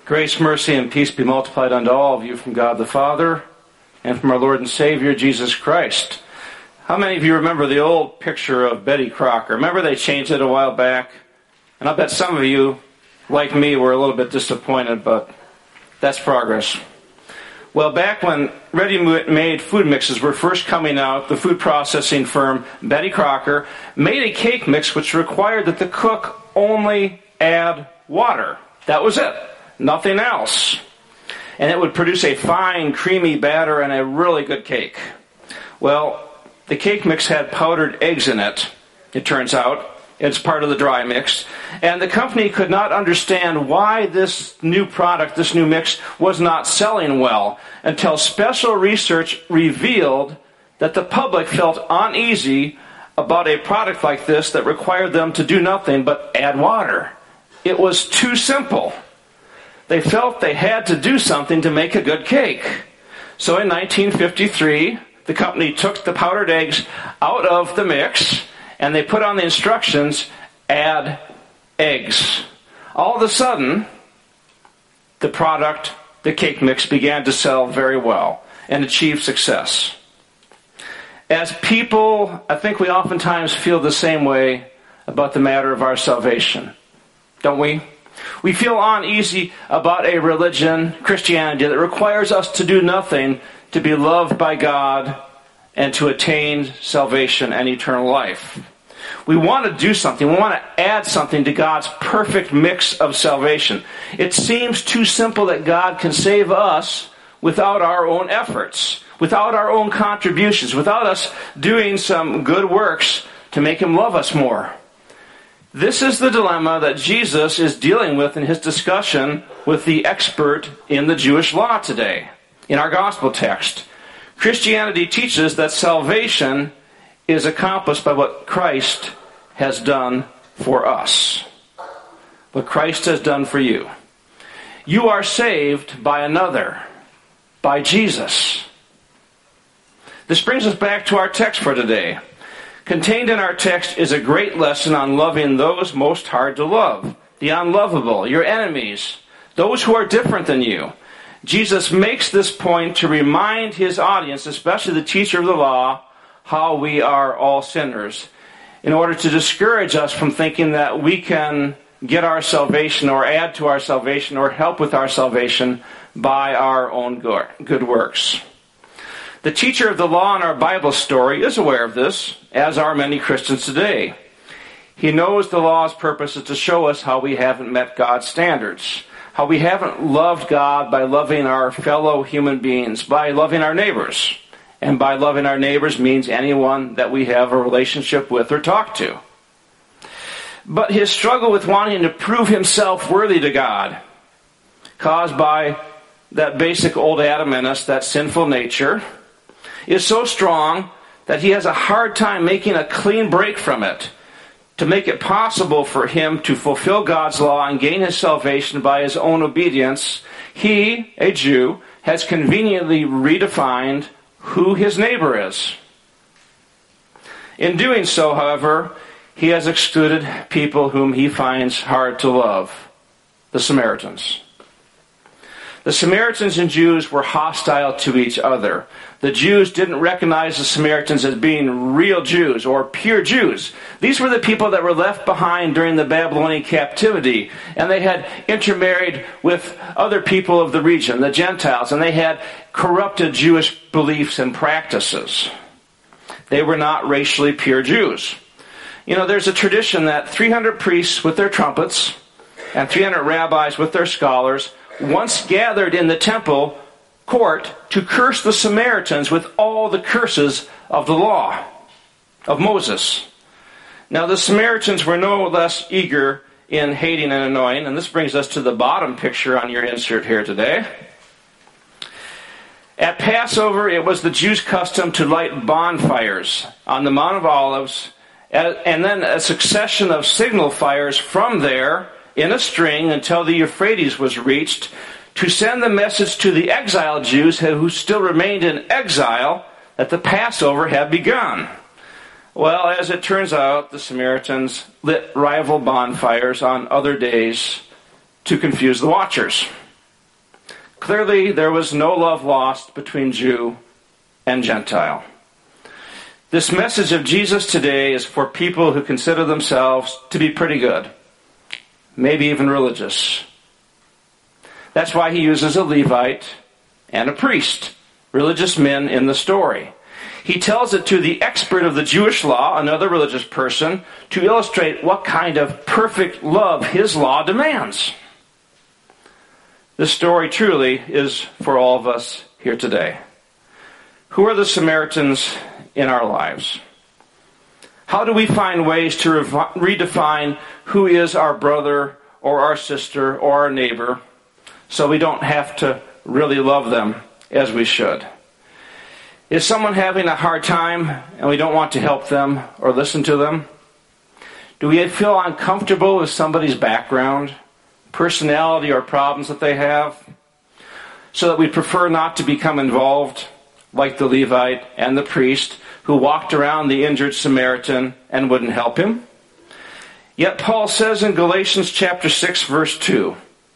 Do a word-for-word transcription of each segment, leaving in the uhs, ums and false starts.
Grace, mercy, and peace be multiplied unto all of you from God the Father and from our Lord and Savior, Jesus Christ. How many of you remember the old picture of Betty Crocker? Remember they changed it a while back? And I'll bet some of you, like me, were a little bit disappointed, but that's progress. Well, back when ready-made food mixes were first coming out, the food processing firm Betty Crocker made a cake mix which required that the cook only add water. That was it. Nothing else. And it would produce a fine, creamy batter and a really good cake. Well, the cake mix had powdered eggs in it, it turns out. It's part of the dry mix. And the company could not understand why this new product, this new mix, was not selling well until special research revealed that the public felt uneasy about a product like this that required them to do nothing but add water. It was too simple. They felt they had to do something to make a good cake. So in nineteen fifty-three, the company took the powdered eggs out of the mix and they put on the instructions, add eggs. All of a sudden, the product, the cake mix, began to sell very well and achieve success. As people, I think we oftentimes feel the same way about the matter of our salvation, don't we? We feel uneasy about a religion, Christianity, that requires us to do nothing to be loved by God and to attain salvation and eternal life. We want to do something. We want to add something to God's perfect mix of salvation. It seems too simple that God can save us without our own efforts, without our own contributions, without us doing some good works to make Him love us more. This is the dilemma that Jesus is dealing with in His discussion with the expert in the Jewish law today. In our gospel text, Christianity teaches that salvation is accomplished by what Christ has done for us. What Christ has done for you. You are saved by another, by Jesus. This brings us back to our text for today. Contained in our text is a great lesson on loving those most hard to love, the unlovable, your enemies, those who are different than you. Jesus makes this point to remind His audience, especially the teacher of the law, how we are all sinners, in order to discourage us from thinking that we can get our salvation or add to our salvation or help with our salvation by our own good works. The teacher of the law in our Bible story is aware of this, as are many Christians today. He knows the law's purpose is to show us how we haven't met God's standards, how we haven't loved God by loving our fellow human beings, by loving our neighbors. And by loving our neighbors means anyone that we have a relationship with or talk to. But his struggle with wanting to prove himself worthy to God, caused by that basic old Adam in us, that sinful nature, is so strong that he has a hard time making a clean break from it to make it possible for him to fulfill God's law and gain his salvation by his own obedience. He, a Jew, has conveniently redefined who his neighbor is. In doing so, however, he has excluded people whom he finds hard to love, the Samaritans. The Samaritans and Jews were hostile to each other. The Jews didn't recognize the Samaritans as being real Jews or pure Jews. These were the people that were left behind during the Babylonian captivity, and they had intermarried with other people of the region, the Gentiles, and they had corrupted Jewish beliefs and practices. They were not racially pure Jews. You know, there's a tradition that three hundred priests with their trumpets and three hundred rabbis with their scholars once gathered in the temple court to curse the Samaritans with all the curses of the law of Moses. Now, the Samaritans were no less eager in hating and annoying, and this brings us to the bottom picture on your insert here today. At Passover, it was the Jews' custom to light bonfires on the Mount of Olives, and then a succession of signal fires from there in a string until the Euphrates was reached, to send the message to the exiled Jews who still remained in exile that the Passover had begun. Well, as it turns out, the Samaritans lit rival bonfires on other days to confuse the watchers. Clearly, there was no love lost between Jew and Gentile. This message of Jesus today is for people who consider themselves to be pretty good, maybe even religious. That's why he uses a Levite and a priest, religious men in the story. He tells it to the expert of the Jewish law, another religious person, to illustrate what kind of perfect love his law demands. This story truly is for all of us here today. Who are the Samaritans in our lives? How do we find ways to rev- redefine who is our brother or our sister or our neighbor so we don't have to really love them as we should? Is someone having a hard time and we don't want to help them or listen to them? Do we feel uncomfortable with somebody's background, personality, or problems that they have, so that we prefer not to become involved, like the Levite and the priest who walked around the injured Samaritan and wouldn't help him? Yet Paul says in Galatians chapter six, verse two,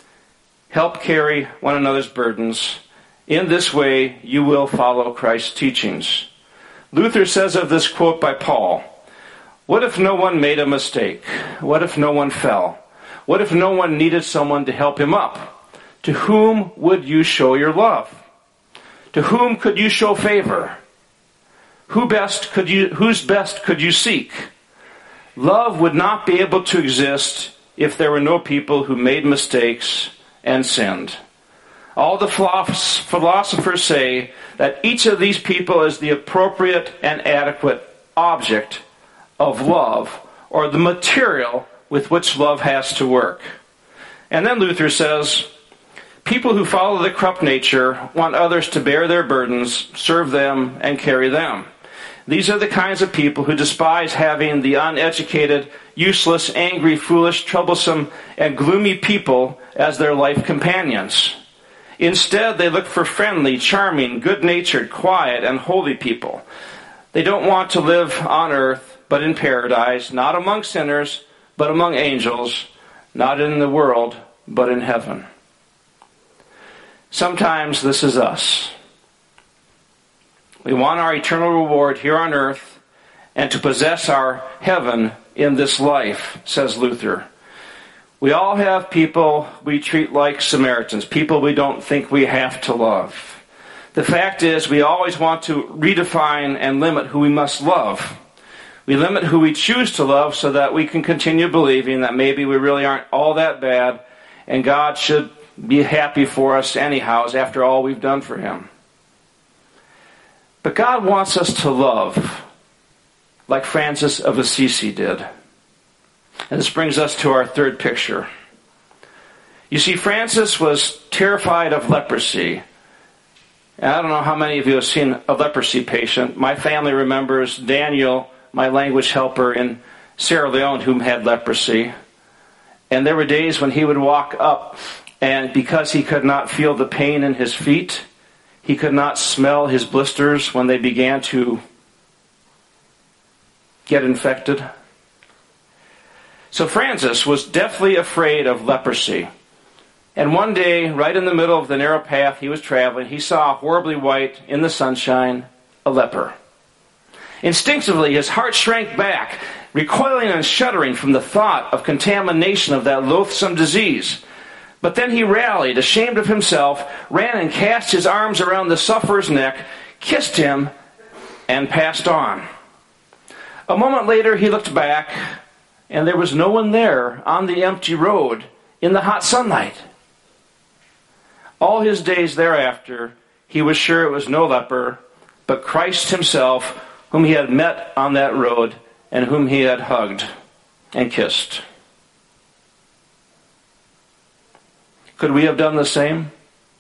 help carry one another's burdens. In this way, you will follow Christ's teachings. Luther says of this quote by Paul, what if no one made a mistake? What if no one fell? What if no one needed someone to help him up? To whom would you show your love? To whom could you show favor? Who best could you, whose best could you seek? Love would not be able to exist if there were no people who made mistakes and sinned. All the philosophers say that each of these people is the appropriate and adequate object of love, or the material with which love has to work. And then Luther says, people who follow the corrupt nature want others to bear their burdens, serve them, and carry them. These are the kinds of people who despise having the uneducated, useless, angry, foolish, troublesome, and gloomy people as their life companions. Instead, they look for friendly, charming, good-natured, quiet, and holy people. They don't want to live on earth, but in paradise, not among sinners, but among angels, not in the world, but in heaven. Sometimes this is us. We want our eternal reward here on earth and to possess our heaven in this life, says Luther. We all have people we treat like Samaritans, people we don't think we have to love. The fact is, we always want to redefine and limit who we must love. We limit who we choose to love so that we can continue believing that maybe we really aren't all that bad and God should be happy for us anyhow, after all we've done for him. But God wants us to love like Francis of Assisi did. And this brings us to our third picture. You see, Francis was terrified of leprosy. And I don't know how many of you have seen a leprosy patient. My family remembers Daniel, my language helper in Sierra Leone, who had leprosy. And there were days when he would walk up, and because he could not feel the pain in his feet, he could not smell his blisters when they began to get infected. So Francis was deathly afraid of leprosy. And one day, right in the middle of the narrow path he was traveling, he saw horribly white in the sunshine, a leper. Instinctively, his heart shrank back, recoiling and shuddering from the thought of contamination of that loathsome disease. But then he rallied, ashamed of himself, ran and cast his arms around the sufferer's neck, kissed him, and passed on. A moment later, he looked back, and there was no one there on the empty road in the hot sunlight. All his days thereafter, he was sure it was no leper, but Christ himself, whom he had met on that road and whom he had hugged and kissed. Could we have done the same?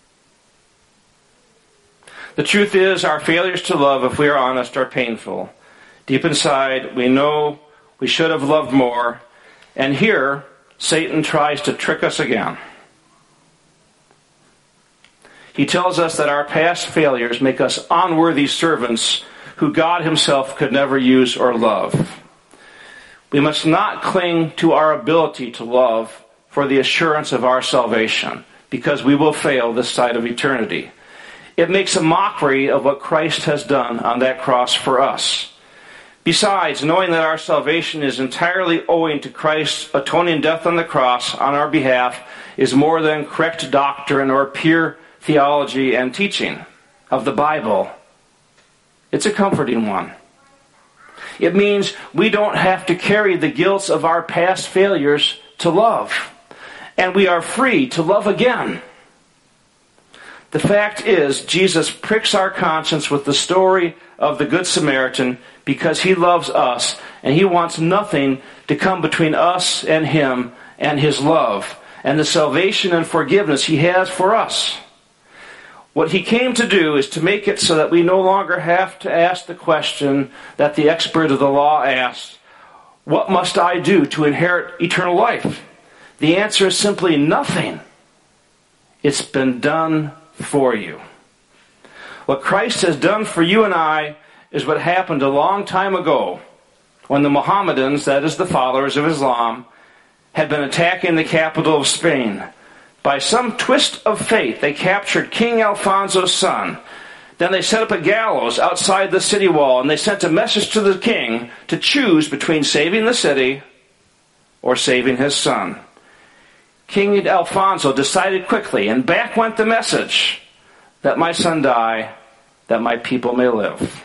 The truth is, our failures to love, if we are honest, are painful. Deep inside, we know we should have loved more, and here, Satan tries to trick us again. He tells us that our past failures make us unworthy servants who God himself could never use or love. We must not cling to our ability to love for the assurance of our salvation. because we will fail this side of eternity. It makes a mockery of what Christ has done on that cross for us. Besides, knowing that our salvation is entirely owing to Christ's atoning death on the cross on our behalf is more than correct doctrine or pure theology and teaching of the Bible. It's a comforting one. It means we don't have to carry the guilt of our past failures to love. And we are free to love again. The fact is, Jesus pricks our conscience with the story of the Good Samaritan because he loves us and he wants nothing to come between us and him and his love and the salvation and forgiveness he has for us. What he came to do is to make it so that we no longer have to ask the question that the expert of the law asked, what must I do to inherit eternal life? The answer is simply nothing. It's been done for you. What Christ has done for you and I is what happened a long time ago when the Mohammedans, that is the followers of Islam, had been attacking the capital of Spain. By some twist of fate, they captured King Alfonso's son. Then they set up a gallows outside the city wall, and they sent a message to the king to choose between saving the city or saving his son. King Alfonso decided quickly, and back went the message, "Let my son die, that my people may live."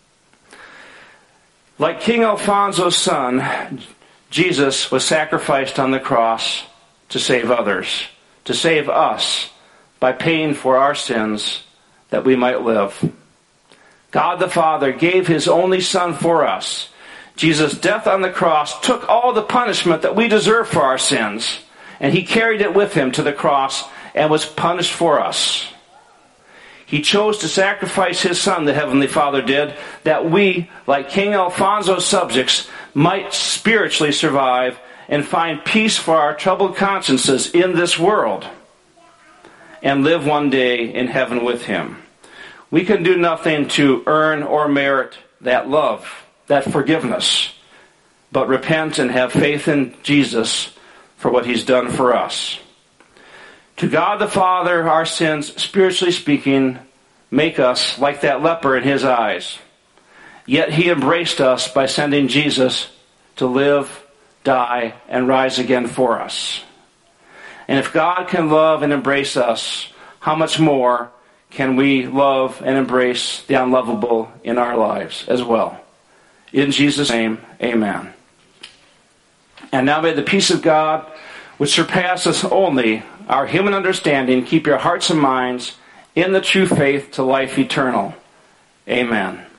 Like King Alfonso's son, Jesus was sacrificed on the cross to save others, to save us by paying for our sins that we might live. God the Father gave his only Son for us. Jesus' death on the cross took all the punishment that we deserve for our sins, and he carried it with him to the cross and was punished for us. He chose to sacrifice his Son, the Heavenly Father did, that we, like King Alfonso's subjects, might spiritually survive and find peace for our troubled consciences in this world and live one day in heaven with him. We can do nothing to earn or merit that love, that forgiveness, but repent and have faith in Jesus for what he's done for us. To God the Father, our sins, spiritually speaking, make us like that leper in his eyes. Yet he embraced us by sending Jesus to live, die, and rise again for us. And if God can love and embrace us, how much more can we love and embrace the unlovable in our lives as well? In Jesus' name, amen. And now may the peace of God, which surpasses only our human understanding, keep your hearts and minds in the true faith to life eternal. Amen.